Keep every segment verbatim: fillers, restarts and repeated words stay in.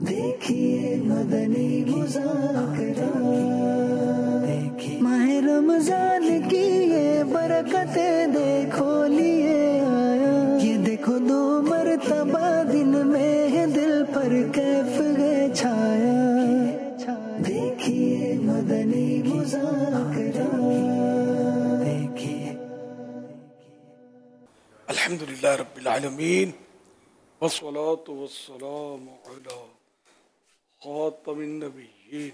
دیکھیے مدنی مذاکرہ، دیکھیے ماہ رمضان کی یہ برکتیں دیکھو لیے آیا، یہ دیکھو دو مرتبہ دن میں ہے دل پر کیف ہے چھایا، دیکھیے مدنی مذاکرہ، دیکھیے۔ الحمدللہ رب العالمین والصلاة والسلام علی خاتم النبیین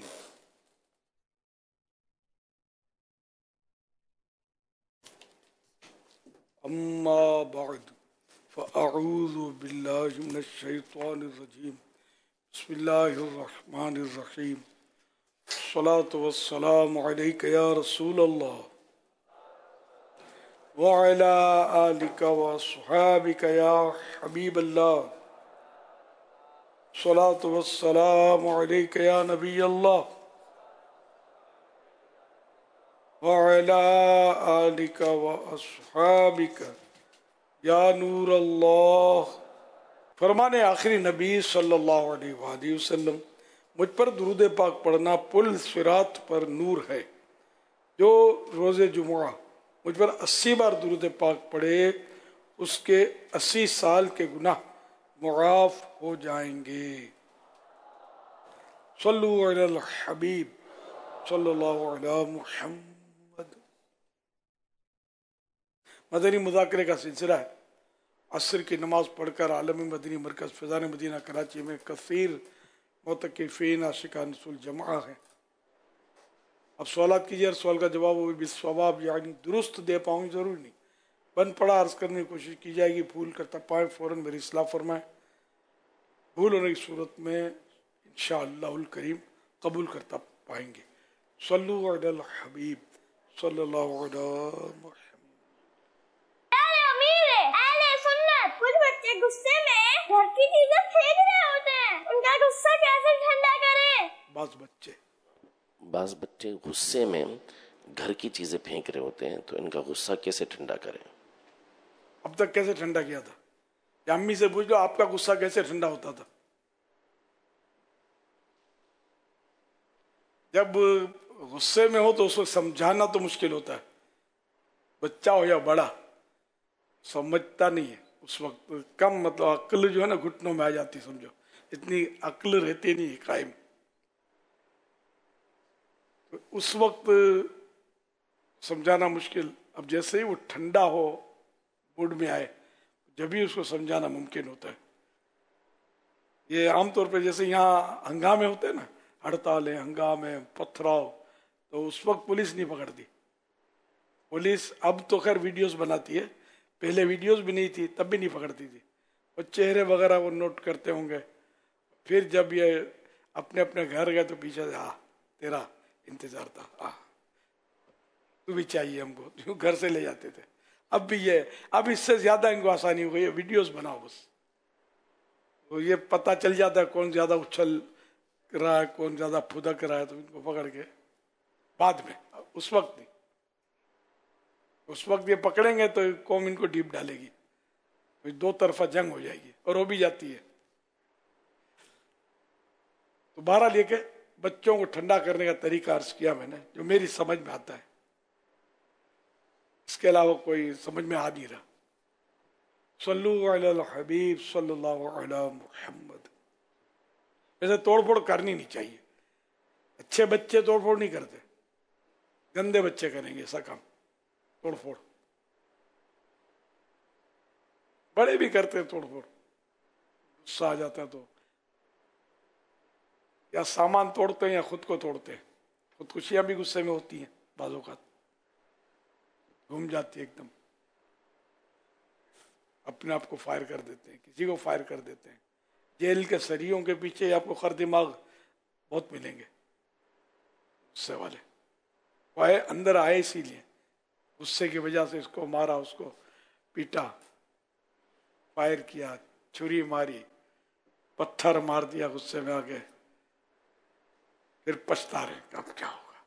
اما بعد فاعوذ باللہ من الشیطان الرجیم بسم اللہ الرحمن الرحیم الصلاة والسلام علیک یا رسول اللہ وعلى آلك وصحابك يا حبيب الله صلاة والسلام عليك يا نبي الله وعلى آلك وأصحابك يا نور الله۔ فرمان آخری نبی صلی اللہ علیہ وآلہ وسلم، مجھ پر درود پاک پڑھنا پل صراط پر نور ہے، جو روز جمعہ مجھ پر اسی بار درود پاک پڑھے اس کے اسی سال کے گناہ معاف ہو جائیں گے۔ صلو علی الحبیب صلی اللہ علی محمد۔ مدنی مذاکرے کا سلسلہ ہے۔ عصر کی نماز پڑھ کر عالمی مدنی مرکز فیضان مدینہ کراچی میں کثیر معتکفین عاشقان رسول جمع ہیں۔ اب سوالات کیجیے، ہر سوال کا جواب وہ بھی بالصواب یعنی درست دے پاؤں، ضروری نہیں، بن پڑا عرض کرنے کی کوشش کی جائے گی، بھول کرتا پائیں فوراً میری اصلاح فرمائیں، بھول ہونے کی صورت میں انشاءاللہ الکریم قبول کرتا پائیں گے۔ صلو علی الحبیب صلی اللہ علی محمد۔ اہل امیر ہے، اہل سنت، کچھ بچے غصے میں گھر کی چیزیں پھینک رہے ہوتے ہیں، ان کا غصہ کیسے ٹھنڈا کریں؟ بعض بچے بعض بچے غصے میں گھر کی چیزیں پھینک رہے ہوتے ہیں، تو ان کا غصہ کیسے ٹھنڈا کریں؟ اب تک کیسے ٹھنڈا کیا تھا؟ یا امی سے پوچھ لو آپ کا غصہ کیسے ٹھنڈا ہوتا تھا؟ جب غصے میں ہو تو اس کو سمجھانا تو مشکل ہوتا ہے، بچہ ہو یا بڑا سمجھتا نہیں ہے اس وقت، کم مطلب عقل جو ہے نا گھٹنوں میں آ جاتی، سمجھو اتنی عقل رہتی نہیں ہے قائم، اس وقت سمجھانا مشکل۔ اب جیسے ہی وہ ٹھنڈا ہو موڈ میں آئے جبھی اس کو سمجھانا ممکن ہوتا ہے۔ یہ عام طور پہ جیسے یہاں ہنگامے ہوتے ہیں نا، ہڑتالیں، ہنگامے، پتھراؤ، تو اس وقت پولیس نہیں پکڑتی۔ پولیس اب تو خیر ویڈیوز بناتی ہے، پہلے ویڈیوز بھی نہیں تھی تب بھی نہیں پکڑتی تھی، وہ چہرے وغیرہ وہ نوٹ کرتے ہوں گے، پھر جب یہ اپنے اپنے گھر گئے تو پیچھے سے آ تیرا انتظار تھا، آ تو بھی چاہیے ہم کو، جو گھر سے لے جاتے تھے۔ اب بھی یہ اب اس سے زیادہ ان کو آسانی ہو گئی ہے، ویڈیوز بناؤ بس، تو یہ پتہ چل جاتا ہے کون زیادہ اچھل رہا ہے کون زیادہ پھدک رہا ہے، تو ان کو پکڑ کے بعد میں، اس وقت نہیں، اس وقت یہ پکڑیں گے تو قوم ان کو ڈیپ ڈالے گی، دو طرفہ جنگ ہو جائے گی اور ہو بھی جاتی ہے۔ تو بہرحال یہ کہ بچوں کو ٹھنڈا کرنے کا طریقہ عرض کیا میں نے، جو میری سمجھ میں آتا ہے، اس کے علاوہ کوئی سمجھ میں آ نہیں رہا۔ صلو علی الحبیب صلی اللہ علی محمد۔ ویسے توڑ پھوڑ کرنی نہیں چاہیے، اچھے بچے توڑ پھوڑ نہیں کرتے، گندے بچے کریں گے ایسا کام، توڑ پھوڑ۔ بڑے بھی کرتے ہیں توڑ پھوڑ، غصہ آ جاتا ہے تو یا سامان توڑتے ہیں یا خود کو توڑتے ہیں، خودکشیاں بھی غصے میں ہوتی ہیں، بعض اوقات گھوم جاتی ہے ایک دم، اپنے آپ کو فائر کر دیتے ہیں، کسی کو فائر کر دیتے ہیں۔ جیل کے سریوں کے پیچھے آپ کو خر دماغ بہت ملیں گے، غصے والے وہ آئے اندر آئے اسی لیے، غصے کی وجہ سے اس کو مارا، اس کو پیٹا، فائر کیا، چھری ماری، پتھر مار دیا غصے میں آگے، پھر پچھتا رہے کہ اب کیا ہوگا۔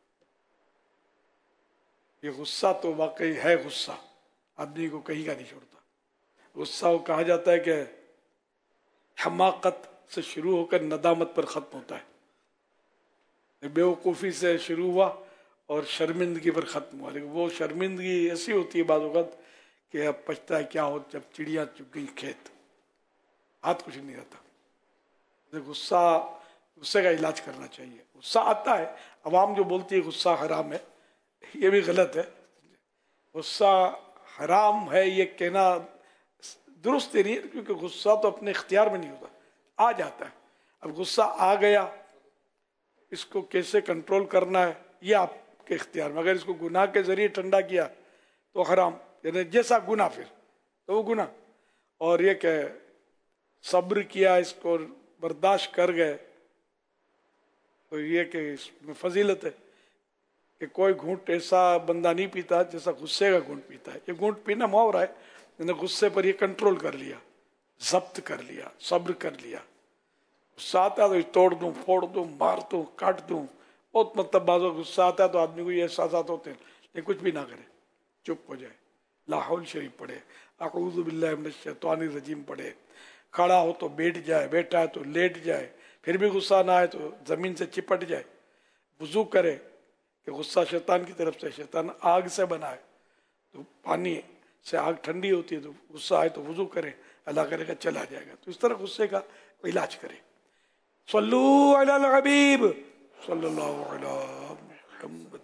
یہ غصہ تو واقعی ہے، غصہ آدمی کو کہیں کا نہیں چھوڑتا۔ غصہ وہ کہا جاتا ہے کہ حماقت سے شروع ہو کر ندامت پر ختم ہوتا ہے. بیوقوفی سے شروع ہوا اور شرمندگی پر ختم ہوا. لیکن وہ شرمندگی ایسی ہوتی ہے بعض اوقات کہ اب پچھتا ہے کیا ہو جب چڑیاں چگ گئی کھیت, ہاتھ کچھ نہیں رہتا. غصہ غصے کا علاج کرنا چاہیے. غصہ آتا ہے, عوام جو بولتی ہے غصہ حرام ہے, یہ بھی غلط ہے. غصہ حرام ہے یہ کہنا درست نہیں ہے, کیونکہ غصہ تو اپنے اختیار میں نہیں ہوتا, آ جاتا ہے. اب غصہ آ گیا, اس کو کیسے کنٹرول کرنا ہے یہ آپ کے اختیار میں. اگر اس کو گناہ کے ذریعے ٹھنڈا کیا تو حرام, یعنی جیسا گناہ پھر تو وہ گناہ. اور یہ کہ صبر کیا, اس کو برداشت کر گئے, تو یہ کہ اس میں فضیلت ہے کہ کوئی گھونٹ ایسا بندہ نہیں پیتا جیسا غصے کا گھونٹ پیتا ہے. یہ گھونٹ پینا محاورہ ہے, نے غصے پر یہ کنٹرول کر لیا, ضبط کر لیا, صبر کر لیا. غصہ آتا ہے تو توڑ دوں, پھوڑ دوں, مار دوں, کاٹ دوں. بہت مطلب بعض غصہ آتا ہے تو آدمی کو یہ احساسات ہوتے ہیں, لیکن کچھ بھی نہ کرے, چپ ہو جائے, لا حول شریف پڑھے, اعوذ باللہ من الشیطان الرجیم پڑھے, کھڑا ہو تو بیٹھ جائے, بیٹھا ہے تو لیٹ جائے, پھر بھی غصہ نہ آئے تو زمین سے چپٹ جائے, وضو کرے کہ غصہ شیطان کی طرف سے, شیطان آگ سے بنا ہے تو پانی سے آگ ٹھنڈی ہوتی ہے, تو غصہ آئے تو وضو کرے, اللہ کرے گا چلا جائے گا. تو اس طرح غصے کا علاج کرے. صلو علی الحبیب صلی اللہ علیہ محمد.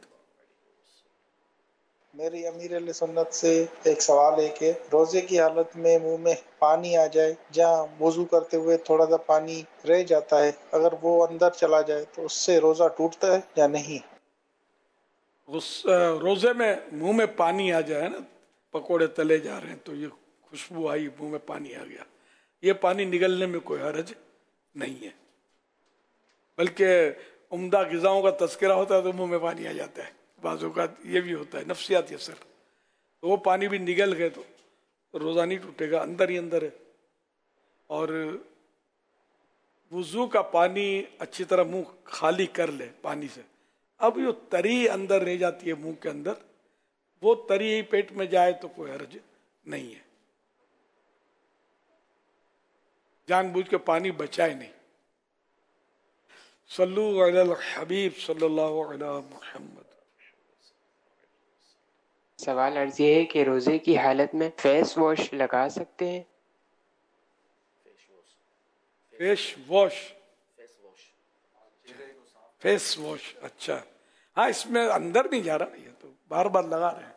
میری امیر علیہ سنت سے ایک سوال ہے کہ روزے کی حالت میں منہ میں پانی آ جائے, جہاں وضو کرتے ہوئے تھوڑا سا پانی رہ جاتا ہے, اگر وہ اندر چلا جائے تو اس سے روزہ ٹوٹتا ہے یا نہیں؟ روزے میں منہ میں پانی آ جائے نا, پکوڑے تلے جا رہے ہیں تو یہ خوشبو آئی, منہ میں پانی آ گیا, یہ پانی نگلنے میں کوئی حرج نہیں ہے. بلکہ عمدہ غذاؤں کا تذکرہ ہوتا ہے تو منہ میں پانی آ جاتا ہے. بعض اوقات یہ بھی ہوتا ہے نفسیاتی اثر, تو وہ پانی بھی نگل گئے تو روزہ نہیں ٹوٹے گا, اندر ہی اندر ہے. اور وضو کا پانی اچھی طرح منہ خالی کر لے پانی سے. اب جو تری اندر رہ جاتی ہے منہ کے اندر, وہ تری پیٹ میں جائے تو کوئی حرج نہیں ہے, جان بوجھ کے پانی بچائے نہیں. صلو علی الحبیب صلی اللہ علیہ محمد. سوال عرض یہ ہے کہ روزے کی حالت میں فیس واش لگا سکتے ہیں؟ فیس واش, فیس واش, اچھا ہاں, اس میں اندر نہیں جا رہا, یہ تو بار بار لگا رہے ہیں.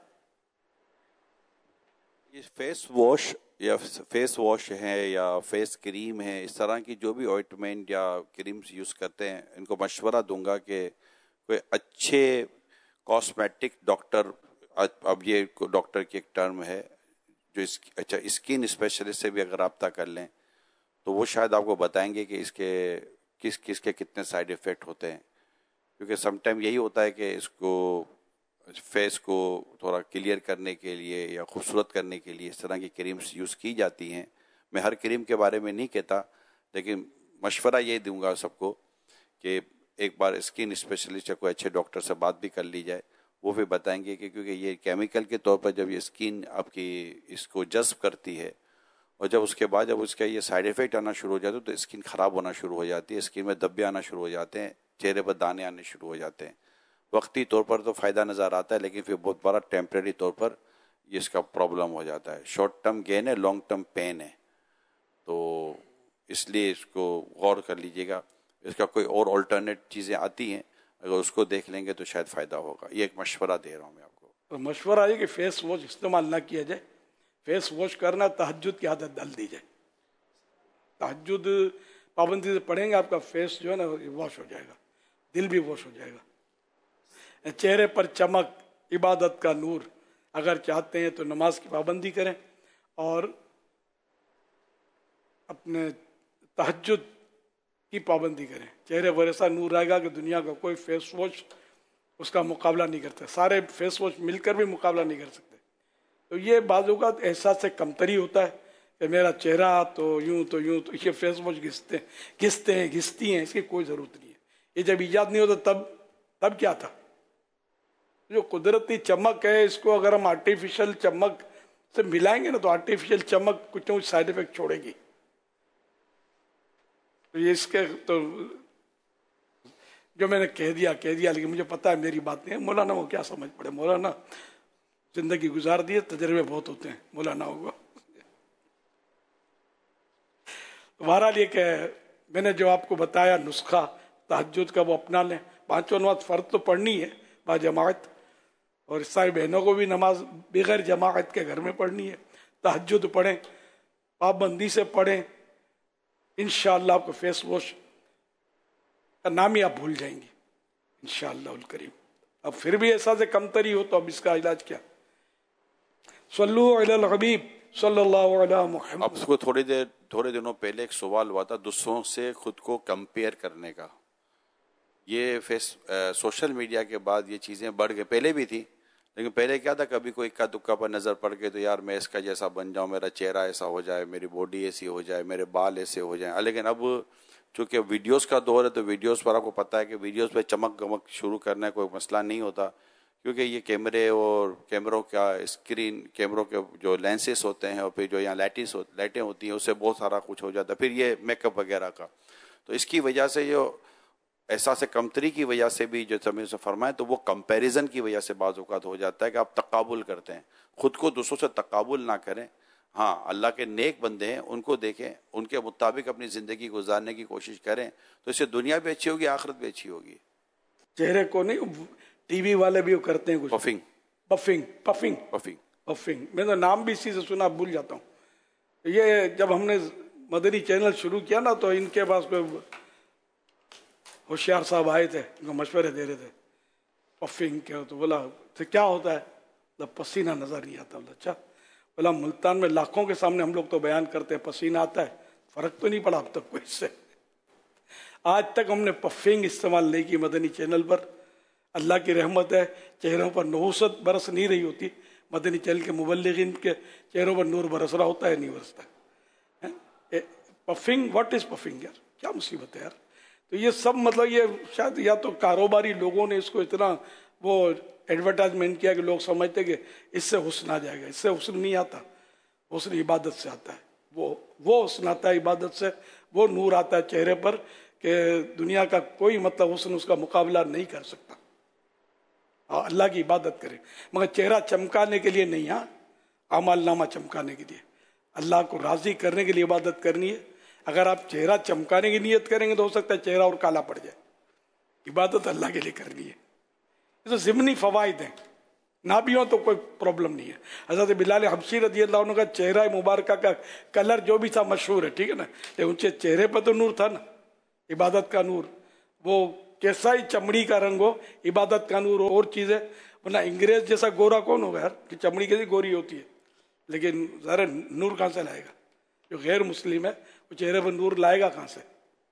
یہ فیس واش یا فیس واش ہے یا فیس کریم ہے, اس طرح کی جو بھی آئنٹمنٹ یا کریمز یوز کرتے ہیں, ان کو مشورہ دوں گا کہ کوئی اچھے کاسمیٹک ڈاکٹر, اب یہ ڈاکٹر کی ایک ٹرم ہے جو اس اچھا اسکن اسپیشلسٹ سے بھی اگر رابطہ کر لیں تو وہ شاید آپ کو بتائیں گے کہ اس کے کس کس کے کتنے سائیڈ ایفیکٹ ہوتے ہیں. کیونکہ سم ٹائم یہی ہوتا ہے کہ اس کو فیس کو تھوڑا کلیئر کرنے کے لیے یا خوبصورت کرنے کے لیے اس طرح کی کریمز یوز کی جاتی ہیں. میں ہر کریم کے بارے میں نہیں کہتا, لیکن مشورہ یہ دوں گا سب کو کہ ایک بار اسکن اسپیشلسٹ یا کوئی اچھے ڈاکٹر سے بات بھی کر لی جائے, وہ بھی بتائیں گے کہ کیونکہ یہ کیمیکل کے طور پر جب یہ اسکن آپ کی اس کو جذب کرتی ہے, اور جب اس کے بعد جب اس کا یہ سائیڈ ایفیکٹ آنا شروع ہو جاتا ہے تو اسکن خراب ہونا شروع ہو جاتی ہے, اسکن میں دھبے آنا شروع ہو جاتے ہیں, چہرے پر دانے آنے شروع ہو جاتے ہیں. وقتی طور پر تو فائدہ نظر آتا ہے, لیکن پھر بہت بڑا ٹیمپریری طور پر یہ اس کا پرابلم ہو جاتا ہے. شارٹ ٹرم گین ہے, لانگ ٹرم پین ہے, تو اس لیے اس کو غور کر لیجیے گا. اس کا کوئی اور آلٹرنیٹ چیزیں آتی ہیں, اگر اس کو دیکھ لیں گے تو شاید فائدہ ہوگا. یہ ایک مشورہ دے رہا ہوں میں آپ کو. مشورہ ہے کہ فیس واش استعمال نہ کیا جائے. فیس واش کرنا تہجد کی عادت ڈال دی جائے. تہجد پابندی سے پڑھیں گے, آپ کا فیس جو ہے نا واش ہو جائے گا, دل بھی واش ہو جائے گا. چہرے پر چمک, عبادت کا نور, اگر چاہتے ہیں تو نماز کی پابندی کریں اور اپنے تہجد کی پابندی کریں. چہرے پر ایسا نور آئے گا کہ دنیا کا کوئی فیس واش اس کا مقابلہ نہیں کرتا. سارے فیس واش مل کر بھی مقابلہ نہیں کر سکتے. تو یہ بعض اوقات احساس سے کمتری ہوتا ہے کہ میرا چہرہ تو یوں تو یوں, تو یہ فیس واش گھستے گھستے ہیں گھستی ہیں, اس کی کوئی ضرورت نہیں ہے. یہ جب ایجاد نہیں ہوتا تب تب کیا تھا؟ جو قدرتی چمک ہے, اس کو اگر ہم آرٹیفیشل چمک سے ملائیں گے نا تو آرٹیفیشل چمک کچھ نہ کچھ سائیڈ افیکٹ چھوڑے گی. تو یہ اس کے تو جو میں نے کہہ دیا کہہ دیا لیکن مجھے پتا ہے میری بات نہیں ہے. مولانا وہ کیا سمجھ پڑے, مولانا زندگی گزار دی ہے, تجربے بہت ہوتے ہیں مولانا کو. بہرحال یہ کہ میں نے جو آپ کو بتایا نسخہ تہجد کا وہ اپنا لیں. پانچوں نماز فرض تو پڑھنی ہے با جماعت, اور ساری بہنوں کو بھی نماز بغیر جماعت کے گھر میں پڑھنی ہے. تہجد پڑھیں, پابندی سے پڑھیں, انشاءاللہ آپ کو فیس واش کا نام ہی آپ بھول جائیں گے انشاءاللہ الکریم. اب پھر بھی ایسا سے کمتری ہو تو اب اس کا علاج کیا؟ صلو علی الحبیب صلی اللہ علیہ محمد. اب اس کو تھوڑی دیر تھوڑے دنوں پہلے ایک سوال ہوا تھا دوسروں سے خود کو کمپیئر کرنے کا. یہ فیس سوشل میڈیا کے بعد یہ چیزیں بڑھ گئی, پہلے بھی تھی لیکن پہلے کیا تھا کبھی کوئی اکا دکا پر نظر پڑ گئی تو یار میں اس کا جیسا بن جاؤں, میرا چہرہ ایسا ہو جائے, میری باڈی ایسی ہو جائے, میرے بال ایسے ہو جائیں. لیکن اب چونکہ ویڈیوز کا دور ہے تو ویڈیوز پر آپ کو پتہ ہے کہ ویڈیوز پہ چمک گمک شروع کرنا کوئی مسئلہ نہیں ہوتا, کیونکہ یہ کیمرے اور کیمروں کا اسکرین کیمروں کے جو لینسز ہوتے ہیں اور پھر جو یہاں لائٹس لائٹیں ہوتی ہیں اس سے بہت سارا کچھ ہو جاتا ہے. پھر یہ میک اپ وغیرہ کا, تو اس کی وجہ سے جو احساس کمتری کی وجہ سے بھی جو سمجھ سے فرمائیں تو وہ کمپیریزن کی وجہ سے بعض اوقات ہو جاتا ہے کہ آپ تقابل کرتے ہیں. خود کو دوسروں سے تقابل نہ کریں. ہاں اللہ کے نیک بندے ہیں ان کو دیکھیں, ان کے مطابق اپنی زندگی گزارنے کی کوشش کریں تو اس سے دنیا بھی اچھی ہوگی, آخرت بھی اچھی ہوگی. چہرے کو نہیں, ٹی وی والے بھی کرتے ہیں کچھ puffing puffing puffing puffing puffing میں تو نام بھی اسی سے سنا بھول جاتا ہوں. یہ جب ہم نے مدنی چینل شروع کیا نا تو ان کے پاس کوئی ہوشیار صاحب آئے تھے, ان کو مشورے دے رہے تھے پفنگ کیا, تو بولا تو کیا ہوتا ہے, بولا پسینہ نظر نہیں آتا. بولا اچھا, بولا ملتان میں لاکھوں کے سامنے ہم لوگ تو بیان کرتے ہیں پسینہ آتا ہے, فرق تو نہیں پڑا اب تک کوئی اس سے. آج تک ہم نے پفنگ استعمال نہیں کی مدنی چینل پر. اللہ کی رحمت ہے چہروں پر نحوست برس نہیں رہی ہوتی, مدنی چینل کے مبلغین کے چہروں پر نور برس رہا ہوتا ہے نہیں برستا. پفنگ واٹ از پفنگ یار, کیا مصیبت ہے یار. تو یہ سب مطلب یہ شاید یا تو کاروباری لوگوں نے اس کو اتنا وہ ایڈورٹائزمنٹ کیا کہ لوگ سمجھتے کہ اس سے حسن آ جائے گا. اس سے حسن نہیں آتا, حسن عبادت سے آتا ہے. وہ وہ حسن آتا ہے عبادت سے, وہ نور آتا ہے چہرے پر کہ دنیا کا کوئی مطلب حسن اس کا مقابلہ نہیں کر سکتا. اللہ کی عبادت کرے مگر چہرہ چمکانے کے لیے نہیں, ہاں اعمال نامہ چمکانے کے لیے, اللہ کو راضی کرنے کے لیے عبادت کرنی ہے. اگر آپ چہرہ چمکانے کی نیت کریں گے تو ہو سکتا ہے چہرہ اور کالا پڑ جائے. عبادت اللہ کے لیے کرنی ہے. یہ تو ضمنی فوائد ہیں, نہ بھی ہو تو کوئی پرابلم نہیں ہے. حضرت بلال حبشی رضی اللہ عنہ کا چہرہ مبارکہ کا کلر جو بھی تھا مشہور ہے, ٹھیک ہے نا, لیکن ان کے چہرے پہ تو نور تھا نا, عبادت کا نور. وہ کیسا ہی چمڑی کا رنگ ہو, عبادت کا نور اور چیز ہے. ورنہ انگریز جیسا گورا کون ہوگا یار, کہ چمڑی کیسی گوری ہوتی ہے, لیکن ذرا نور کہاں سے لائے گا؟ جو غیر مسلم ہے وہ چہرے پر نور لائے گا کہاں سے؟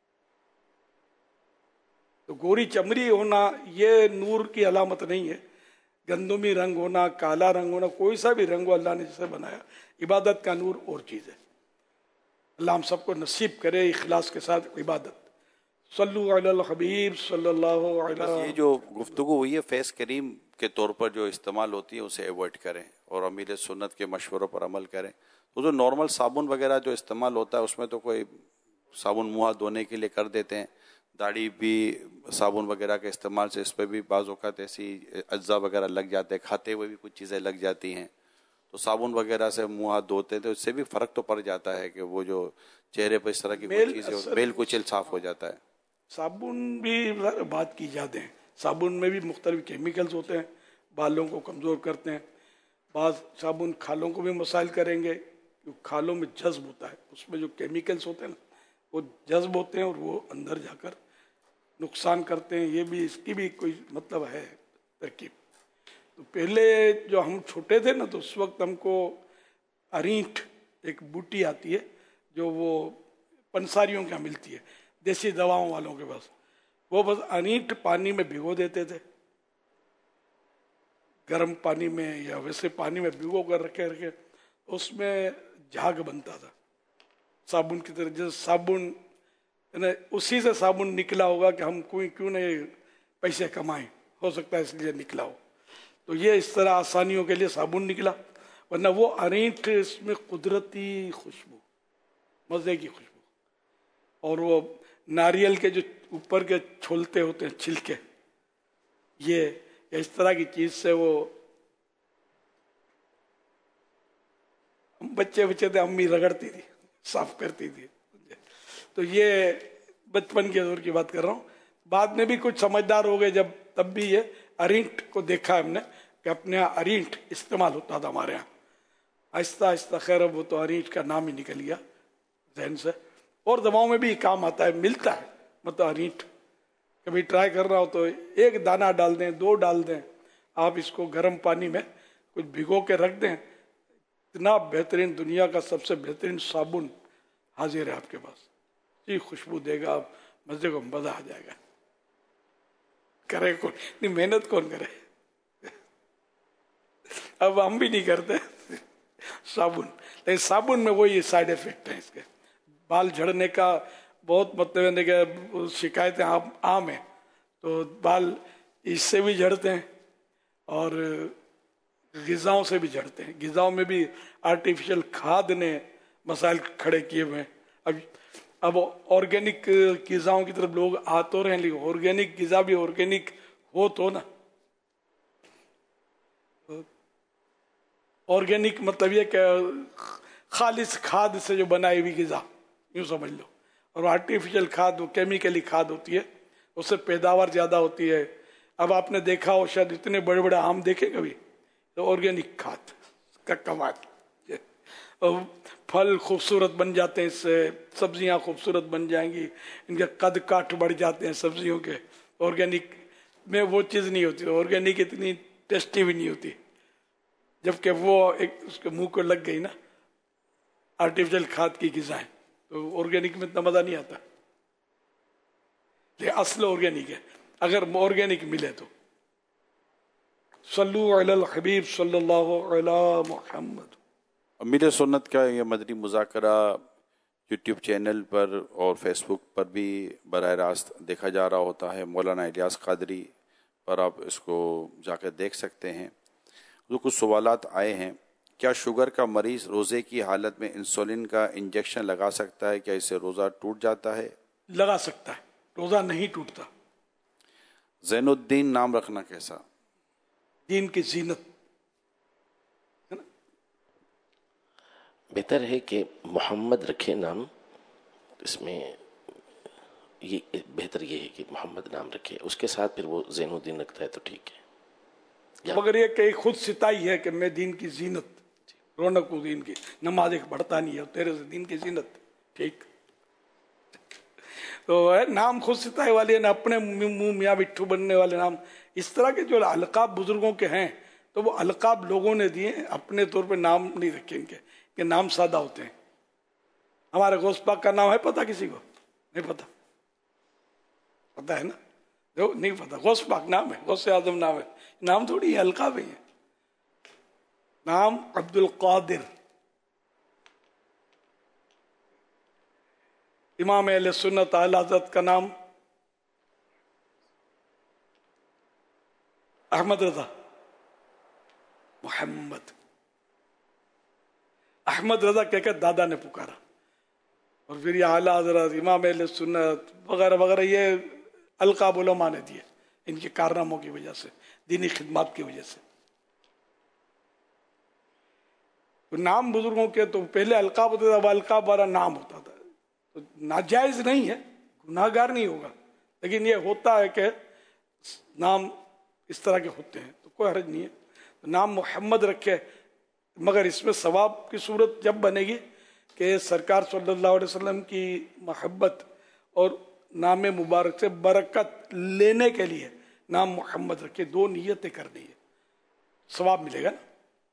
تو گوری چمڑی ہونا یہ نور کی علامت نہیں ہے. گندمی رنگ ہونا, کالا رنگ ہونا, کوئی سا بھی رنگ ہو اللہ نے جسے بنایا, عبادت کا نور اور چیز ہے. اللہ ہم سب کو نصیب کرے اخلاص کے ساتھ عبادت. صلو علی الحبیب صلی اللہ علیہ. یہ جو گفتگو ہوئی ہے فیس کریم کے طور پر جو استعمال ہوتی ہے اسے ایوائڈ کریں اور امیر سنت کے مشوروں پر عمل کریں. تو جو نارمل صابن وغیرہ جو استعمال ہوتا ہے اس میں تو کوئی صابن منہ ہاتھ دھونے کے لیے کر دیتے ہیں. داڑھی بھی صابن وغیرہ کے استعمال سے اس پہ بھی بعض اوقات ایسی اجزاء وغیرہ لگ جاتے ہیں, کھاتے ہوئے بھی کچھ چیزیں لگ جاتی ہیں. تو صابن وغیرہ سے منہ ہاتھ دھوتے ہیں تو اس سے بھی فرق تو پڑ جاتا ہے کہ وہ جو چہرے پہ اس طرح کی کوئی چیزیں بیل کچل صاف ہو جاتا ہے. صابن بھی بات کی جاتے ہیں, صابن میں بھی مختلف کیمیکلز ہوتے ہیں, بالوں کو کمزور کرتے ہیں. بعض صابن کھالوں کو بھی مسائل کریں گے, کھالوں میں جذب ہوتا ہے, اس میں جو کیمیکلز ہوتے ہیں نا وہ جذب ہوتے ہیں اور وہ اندر جا کر نقصان کرتے ہیں. یہ بھی اس کی بھی کوئی مطلب ہے ترکیب. تو پہلے جو ہم چھوٹے تھے نا تو اس وقت ہم کو ارینٹ ایک بوٹی آتی ہے جو وہ پنساریوں کے ملتی ہے, دیسی دواؤں والوں کے پاس. وہ بس ارینٹ پانی میں بھگو دیتے تھے, گرم پانی میں یا ویسے پانی میں بھگو کر رکھے رکھے اس میں جھاگ بنتا تھا صابن کی طرح. جیسے صابن اسی سے صابن نکلا ہوگا کہ ہم کوئی کیوں نہیں پیسے کمائیں, ہو سکتا ہے اس لیے نکلا ہو. تو یہ اس طرح آسانیوں کے لیے صابن نکلا, ورنہ وہ ارینٹ اس میں قدرتی خوشبو, مزے کی خوشبو. اور وہ नारियल के जो ऊपर के छोलते होते हैं छिलके, ये इस तरह की चीज से वो बच्चे बच्चे थे, अम्मी रगड़ती थी, साफ करती थी। तो ये बचपन के दौर की बात कर रहा हूँ। बाद में भी कुछ समझदार हो गए जब, तब भी ये अरींट को देखा हमने कि अपने यहाँ अरींट इस्तेमाल होता था हमारे यहाँ। आहिस्ता आहिस्ता खैर वो तो अरींट का नाम ही निकल गया जहन से, और दवाओं में भी काम आता है, मिलता है। मतलब अरींट कभी ट्राई कर रहा हो तो एक दाना डाल दें, दो डाल दें, आप इसको गर्म पानी में कुछ भिगो के रख दें, इतना बेहतरीन, दुनिया का सबसे बेहतरीन साबुन हाजिर है आपके पास, जी खुशबू देगा, आप मजे को मजा आ जाएगा। करे कौन नहीं, मेहनत कौन करे। अब हम भी नहीं करते साबुन, लेकिन साबुन में वही साइड इफेक्ट है इसके। बाल झड़ने का बहुत मतलब है, शिकायतें आम आम है, तो बाल इससे भी झड़ते हैं और ग़िज़ाओं से भी झड़ते हैं। ग़िज़ाओं में भी आर्टिफिशियल खाद ने मसाइल खड़े किए हुए हैं। अब अब ऑर्गेनिक ग़िज़ाओं की तरफ लोग आ तो रहे हैं, लेकिन ऑर्गेनिक ग़िज़ा भी ऑर्गेनिक हो तो ना। ऑर्गेनिक मतलब ये कि खालिस खाद से जो बनाई हुई ग़िज़ा, यूँ समझ लो। और आर्टिफिशियल खाद, वो केमिकली खाद होती है, उससे पैदावार ज़्यादा होती है। अब आपने देखा हो शायद, इतने बड़े बड़े आम देखे कभी, तो ऑर्गेनिक खाद का कमाल। फल खूबसूरत बन जाते हैं इससे, सब्जियां खूबसूरत बन जाएंगी, इनके कद काठ बढ़ जाते हैं सब्जियों के। ऑर्गेनिक में वो चीज़ नहीं होती, ऑर्गेनिक इतनी टेस्टी भी नहीं होती, जबकि वो एक उसके मुंह को लग गई ना आर्टिफिशियल खाद की ग़िज़ाएं, तो ऑर्गेनिक में इतना मज़ा नहीं आता। ये असल ऑर्गेनिक है, अगर ऑर्गेनिक मिले तो। सल्लु अलल हबीब सल्लल्लाहु अला मुहम्मद। अमीर सुन्नत का ये मदनी मुज़ाकरा यूट्यूब चैनल पर और फेसबुक पर भी बराह रास्त देखा जा रहा होता है। मौलाना इलियास कादरी पर आप इसको जाकर देख सकते हैं। जो कुछ सवालात आए हैं, क्या शुगर का मरीज़ रोज़े की हालत में इंसुलिन का इंजेक्शन लगा सकता है? क्या इससे रोज़ा टूट जाता है? लगा सकता है, रोज़ा नहीं टूटता। ज़ैनुद्दीन नाम रखना कैसा? दीन की जीनत है ना। बेहतर है कि मोहम्मद रखे नाम, इसमें ये बेहतर ये है कि मोहम्मद नाम रखे, उसके साथ फिर वो ज़ैनुद्दीन रखता है तो ठीक है। मगर ये कहीं खुद सिताई है कि मैं दीन की जीनत, रौनक हूँ दीन की, नमाज एक बढ़ता नहीं है, तेरे से दीन की जीनत, ठीक। तो है नाम खुद सिताई वाले है ना, अपने मुंह मियाँ बिट्ठू बनने वाले नाम। इस तरह के जो अलकाब बुजुर्गों के हैं, तो वो अलकाब लोगों ने दिए, अपने तौर पे नाम नहीं रखे इनके, कि नाम सादा होते हैं। हमारे गौस पाक का नाम है पता किसी को? नहीं पता, पता है ना? जो नहीं पता, गौस पाक नाम है, गौस आजम नाम है, नाम थोड़ी है, अलकाब है। नाम अब्दुल कादिर, इमाम अहले सुन्नत आला हज़रत का नाम अहमद रजा, मोहम्मद अहमद रजा कहकर दादा ने पुकारा। और फिर ये आला हज़रत, इमाम अहले सुन्नत वगैरह वगैरह, ये अलकाब उलमा ने दिए इनके कारनामों की वजह से, दीनी खिदमत की वजह से। तो नाम बुजुर्गों के तो पहले अलकाब होता था, अलकाब वाला नाम होता था, तो नाजायज नहीं है, गुनाहगार नहीं होगा, लेकिन ये होता है कि नाम इस तरह के होते हैं, तो कोई हर्ज नहीं है। तो नाम मोहम्मद रखे, मगर इसमें सवाब की सूरत जब बनेगी कि सरकार सल्लल्लाहु अलैहि वसल्लम की मोहब्बत और नाम मुबारक से बरकत लेने के लिए नाम मोहम्मद रखे, दो नियतें करनी है, सवाब मिलेगा ना।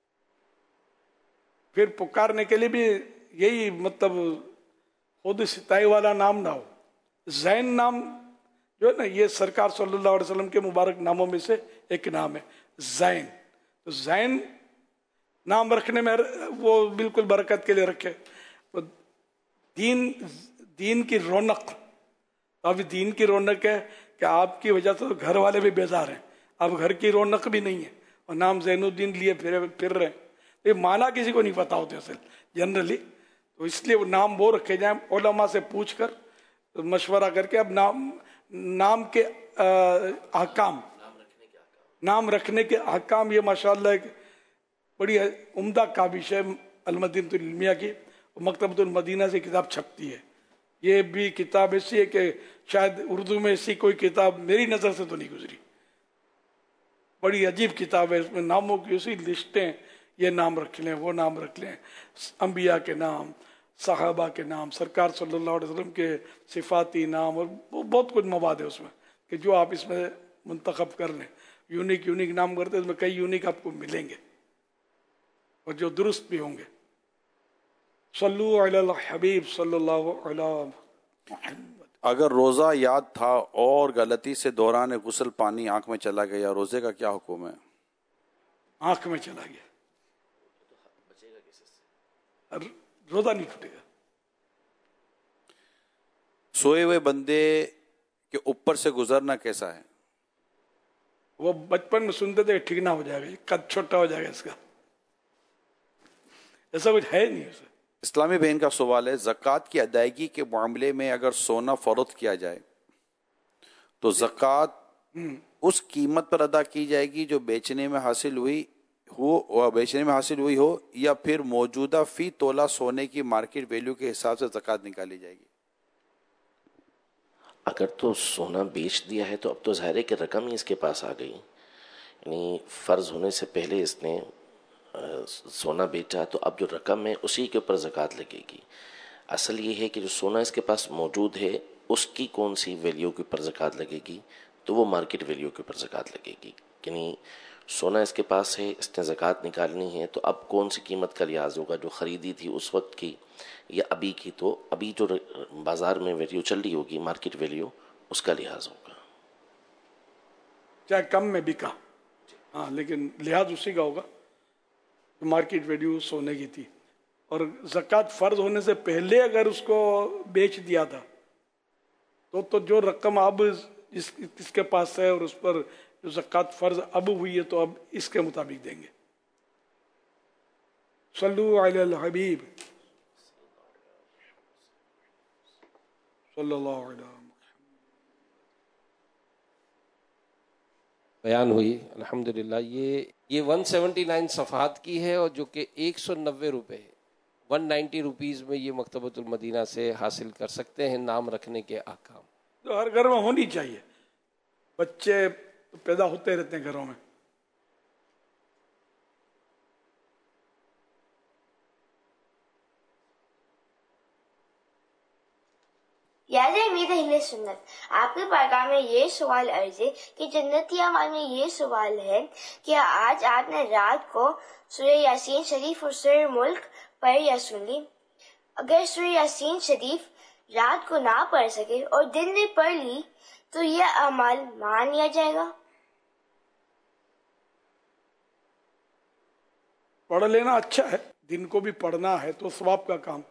फिर पुकारने के लिए भी यही मतलब खुद सिताई वाला नाम ना हो। जैन नाम जो है ना, ये सरकार सल्लल्लाहु अलैहि वसल्लम के मुबारक नामों में से एक नाम है जैन। तो जैन नाम रखने में वो बिल्कुल बरकत के लिए रखे। तो दीन दीन की रौनक, अब दीन की रौनक है कि आपकी वजह से तो घर वाले भी बेजार हैं, अब घर की रौनक भी नहीं है, और नाम जैनुद्दीन लिए फिर फिर रहे हैं। ये माना किसी को नहीं पता होते असल जनरली, तो इसलिए वो नाम वो रखे जाए, उलमा से पूछ कर مشورہ کر کے اب نام نام کے احکام نام رکھنے کے احکام یہ ماشاءاللہ ایک بڑی عمدہ کاوش ہے المدینۃ العلمیہ کی. مکتبۃ المدینہ سے کتاب چھپتی ہے. یہ بھی کتاب ایسی ہے کہ شاید اردو میں ایسی کوئی کتاب میری نظر سے تو نہیں گزری. بڑی عجیب کتاب ہے. اس میں ناموں کی اسی لسٹیں, یہ نام رکھ لیں, وہ نام رکھ لیں, انبیاء کے نام, صحابہ کے نام, سرکار صلی اللہ علیہ وسلم کے صفاتی نام, اور بہت کچھ مواد ہے اس میں کہ جو آپ اس میں منتخب کر لیں. یونیک یونیک نام کرتے ہیں, اس میں کئی یونیک آپ کو ملیں گے اور جو درست بھی ہوں گے. صلو علی الحبیب صلی اللہ علیہ محمد. اگر روزہ یاد تھا اور غلطی سے دوران غسل پانی آنکھ میں چلا گیا, روزے کا کیا حکم ہے؟ آنکھ میں چلا گیا روزہ نہیں ٹوٹے گا. سوئے ہوئے بندے کے اوپر سے گزرنا کیسا ہے؟ وہ بچپن میں سنتے تھے ٹھیک نہ ہو جائے گا, قد چھوٹا ہو جائے گا اس کا, ایسا کچھ ہے نہیں اسے. اسلامی بہن کا سوال ہے, زکوٰۃ کی ادائیگی کے معاملے میں اگر سونا فروخت کیا جائے تو زکوٰۃ اس قیمت پر ادا کی جائے گی جو بیچنے میں حاصل ہوئی ہو بیچنے میں حاصل ہوئی ہو یا پھر موجودہ فی تولہ سونے کی مارکیٹ ویلیو کے حساب سے زکوٰۃ نکالی جائے گی؟ اگر تو سونا بیچ دیا ہے تو اب تو ظاہر ہے کہ رقم ہی اس کے پاس آ گئی. یعنی فرض ہونے سے پہلے اس نے سونا بیچا تو اب جو رقم ہے اسی کے اوپر زکوٰۃ لگے گی. اصل یہ ہے کہ جو سونا اس کے پاس موجود ہے اس کی کون سی ویلیو کے اوپر زکوٰۃ لگے گی, تو وہ مارکیٹ ویلیو کے اوپر زکوٰۃ لگے گی. یعنی سونا اس کے پاس ہے, اس نے زکوٰۃ نکالنی ہے, تو اب کون سی قیمت کا لحاظ ہوگا, جو خریدی تھی اس وقت کی یا ابھی کی, تو ابھی جو بازار میں ویلیو چل رہی ہوگی مارکیٹ ویلیو اس کا لحاظ ہوگا. چاہے کم میں بکا, ہاں, لیکن لحاظ اسی کا ہوگا مارکیٹ ویلیو سونے کی تھی. اور زکوٰۃ فرض ہونے سے پہلے اگر اس کو بیچ دیا تھا تو تو جو رقم اب جس کس کے پاس ہے اور اس پر جو زکوٰۃ فرض اب ہوئی ہے تو اب اس کے مطابق دیں گے. صلو علی الحبیب صلی اللہ علیہ وسلم. بیان ہوئی الحمدللہ. یہ یہ ون سیونٹی نائن صفحات کی ہے اور جو کہ ایک سو نوے روپے ون نائنٹی روپیز میں یہ مکتبۃ المدینہ سے حاصل کر سکتے ہیں نام رکھنے کے احکام. تو ہر گھر میں ہونی چاہیے, بچے پیدا ہوتے رہتے ہیں گھروں میں. یاد امید اہل سنت, آپ کے بارگاہ میں یہ سوال عرض ہے کہ جنتی اعمال میں یہ سوال ہے کہ آج آپ نے رات کو سورہ یاسین شریف اور سورہ ملک پڑھ یا سن لی. اگر سورہ یاسین شریف رات کو نہ پڑھ سکے اور دن میں پڑھ لی تو یہ اعمال مان لیا جائے گا؟ پڑھ لینا اچھا ہے, دن کو بھی پڑھنا ہے تو ثواب کا کام.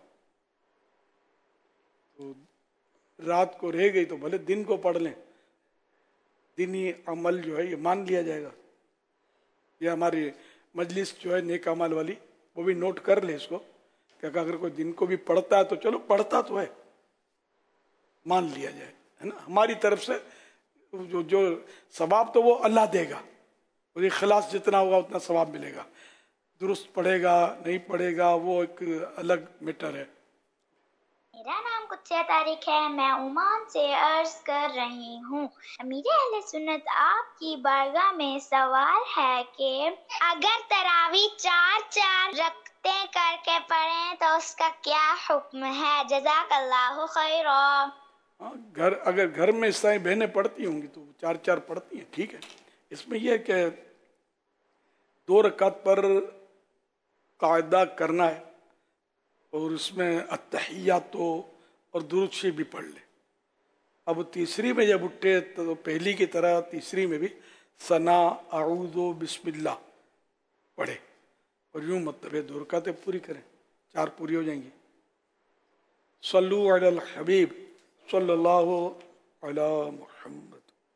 تو رات کو رہ گئی تو بھلے دن کو پڑھ لیں, دینی عمل جو ہے یہ مان لیا جائے گا. یہ ہماری مجلس جو ہے نیک عمل والی وہ بھی نوٹ کر لے اس کو کہ اگر کوئی دن کو بھی پڑھتا ہے تو چلو پڑھتا تو ہے, مان لیا جائے, ہے نا. ہماری طرف سے جو جو ثواب تو وہ اللہ دے گا, اور اخلاص جتنا ہوگا اتنا ثواب ملے گا. درست پڑھے گا نہیں پڑھے گا وہ ایک الگ میٹر ہے. میرا نام قدسیہ طارق ہے, میں عمان سے عرض کر رہی ہوں. امیر اہل سنت, آپ کی بارگاہ میں سوال ہے کہ اگر تراویح چار چار رکعتیں کر کے پڑھیں تو اس کا کیا حکم ہے؟ جزاک اللہ خیرا. گھر اگر گھر میں عیسائی بہنیں پڑھتی ہوں گی تو چار چار پڑھتی ہیں, ٹھیک ہے. اس میں یہ کہ دو رکعت پر قاعدہ کرنا ہے اور اس میں التحیات اور درود شریف بھی پڑھ لے. اب تیسری میں جب اٹھے تو پہلی کی طرح تیسری میں بھی ثنا اعوذ بسم اللہ پڑھے, اور یوں مطلب ہے دو رکعتیں پوری کریں, چار پوری ہو جائیں گی. صلو علی الحبیب صلی اللہ علی محمد.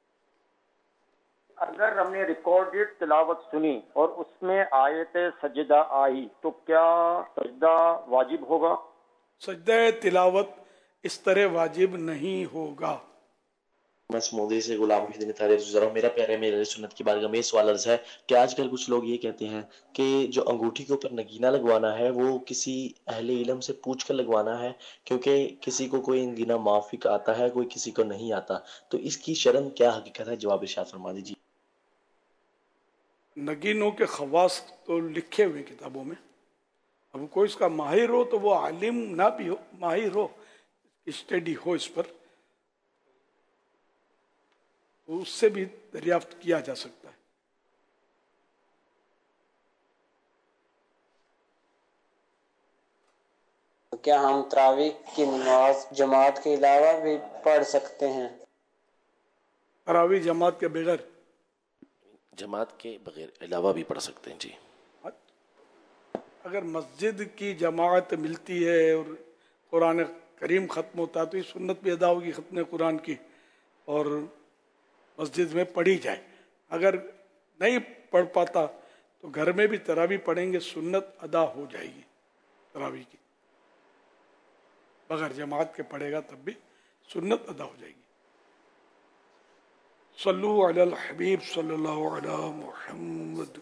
اگر ہم نے ریکارڈڈ تلاوت سنی اور اس میں آیت سجدہ آئی تو کیا سجدہ واجب ہوگا؟ سجدہ تلاوت इस तरह वाजिब नहीं होगा। मैं समूदी से गुलाम मुहिद्दीन तारिर गुजर रहा हूं। मेरा प्यारे मेरे सुन्नत की बारगाह में सवाल अर्ज है कि आजकल कुछ लोग ये कहते हैं कि जो अंगूठी के ऊपर नगीना लगवाना है वो किसी अहले इल्म से पूछ कर लगवाना है, क्योंकि किसी को कोई नगीना माफिक आता है, कोई किसी को नहीं आता, तो इसकी शरम क्या हकीकत है? जवाब इरशाद फरमा दीजिए। नगीनों के खवास तो लिखे हुए किताबों में, अब कोई इसका माहिर हो तो वो आलिम ना भी हो, माहिर हो, स्टडी हो इस पर, तो उससे भी दरियाफ्त किया जा सकता है। तो क्या हम तरावी की नमाज जमात के अलावा भी पढ़ सकते हैं? तरावी जमात के बगैर जमात के बगैर अलावा भी पढ़ सकते हैं जी। अगर मस्जिद की जमात मिलती है और कुरान करीम ख़त्म होता है तो ये सुन्नत भी अदा होगी ख़त्म कुरान की, और मस्जिद में पढ़ी जाए। अगर नहीं पढ़ पाता तो घर में भी तरावी पढ़ेंगे, सुन्नत अदा हो जाएगी तरावी की, बगैर जमात के पढ़ेगा तब भी सुन्नत अदा हो जाएगी। सल्लु अलल हबीब सल्लल्लाहु अलैहि मुहम्मद।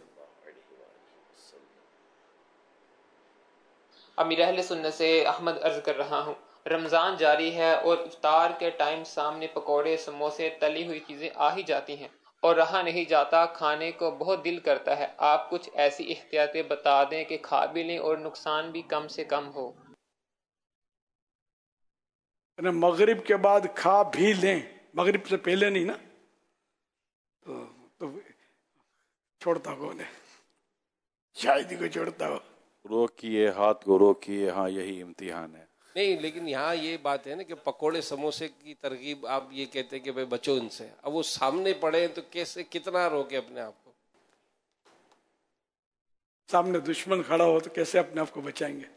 अमीर अहले सुन्नत से अहमद अर्ज कर रहा हूँ, रमज़ान जारी है और इफ्तार के टाइम सामने पकोड़े, समोसे, तली हुई चीज़ें आ ही जाती हैं और रहा नहीं जाता, खाने को बहुत दिल करता है। आप कुछ ऐसी एहतियातें बता दें कि खा भी लें और नुकसान भी कम से कम हो। मगरिब के बाद खा भी लें, मगरिब से पहले नहीं ना, तो, तो छोड़ता कौन है? शायद ही कोई छोड़ता हो। रोकिए हाथ को रोकिए, हाँ यही इम्तिहान है। नहीं, लेकिन यहाँ ये बात है ना कि पकोड़े समोसे की तरकीब आप ये कहते हैं कि भाई बचो उनसे, अब वो सामने पड़े तो कैसे, कितना रोके अपने आप को? सामने दुश्मन खड़ा हो तो कैसे अपने आप को बचाएंगे?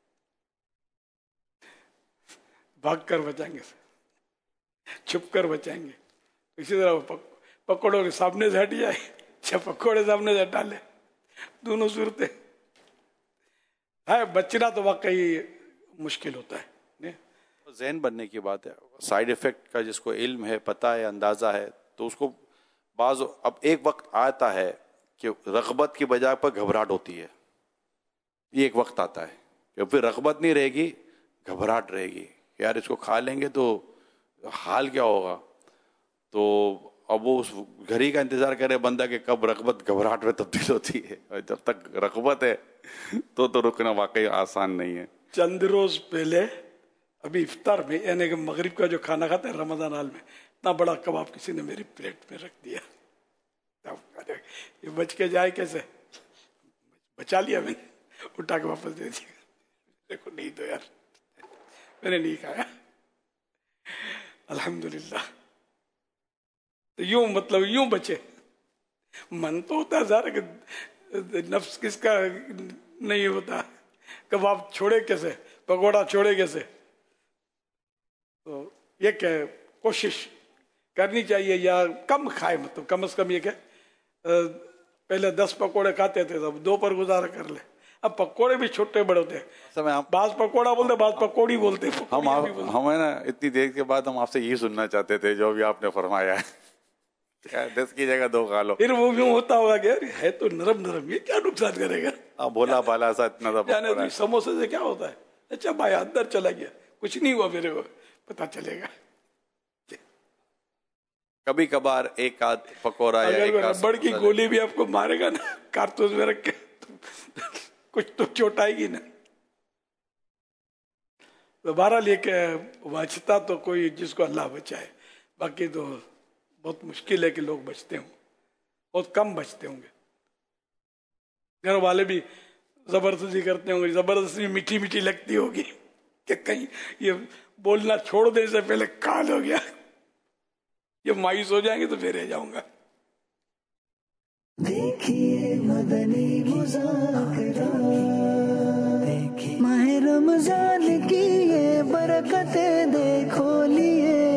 भाग कर बचाएंगे, छुप कर बचाएंगे। इसी तरह पक, पकौड़ों के सामने से हट जाए, अच्छा पकौड़े सामने से हटा ले, दोनों सूरतें है। बचना तो वाकई मुश्किल होता है। ज़हन बनने की बात है, साइड इफेक्ट का जिसको इल्म है, पता है, अंदाज़ा है, तो उसको बाज अब एक वक्त आता है कि रग़बत की बजाय पर घबराहट होती है। ये एक वक्त आता है कि फिर रग़बत नहीं रहेगी, घबराहट रहेगी, यार इसको खा लेंगे तो हाल क्या होगा। तो अब वो उस घड़ी का इंतजार करे बंदा कि कब रग़बत घबराहट में तब्दील होती है। और जब तक रग़बत है तो तो रुकना वाकई आसान नहीं है। चंद रोज पहले अभी इफ्तार में, यानी कि मगरिब का जो खाना खाते हैं रमजान हाल में, इतना बड़ा कबाब किसी ने मेरी प्लेट में रख दिया। ये बच के जाए कैसे? बचा लिया मैंने, उठा के वापस दे दिया। देखो नहीं तो यार मैंने नहीं खाया, अल्हम्दुलिल्लाह। तो यूं मतलब यूं बचे। मन तो होता है सारा कि नफ्स किसका नहीं होता, कबाब छोड़े कैसे, पकौड़ा छोड़े कैसे। तो ये क्या कोशिश करनी चाहिए, या कम खाए, मतलब कम से कम ये क्या, पहले दस पकौड़े खाते थे तो अब दो पर गुजारा कर ले। अब पकौड़े भी छोटे बड़े होते हैं, बाज पकौड़ा बोलते, बाज पकौड़ी बोलते। हम हम है ना इतनी देर के बाद हम आपसे यही सुनना चाहते थे जो भी आपने फरमाया है, दस की जगह दो खा लो। फिर वो भी होता होगा कि यार है तो नरम नरम, ये क्या नुकसान करेगा। हाँ भोला भाला सा इतना सा समोसे से क्या होता है। अच्छा भाई अंदर चला गया, कुछ नहीं हुआ, मेरे को पता चलेगा। कभी कभार एक आध पकौड़ा या एक आध रबड़ की गोली भी आपको मारेगा ना कारतूस में रख के, तो कुछ तो चोट आएगी ना। दोबारा लेके बचता तो कोई जिसको अल्लाह बचाए, बाकी तो बहुत मुश्किल है कि लोग बचते हों, बहुत कम बचते होंगे। घर वाले भी जबरदस्ती करते होंगे, जबरदस्ती मीठी मीठी लगती होगी कि कहीं ये बोलना छोड़ दे से पहले काल हो गया, ये मायूस हो जाएंगे तो फिर रह जाऊंगा। देखिए मदनी मुज़ाकरा, देखिए माह रमजान की ये बरकतें देखो लिए।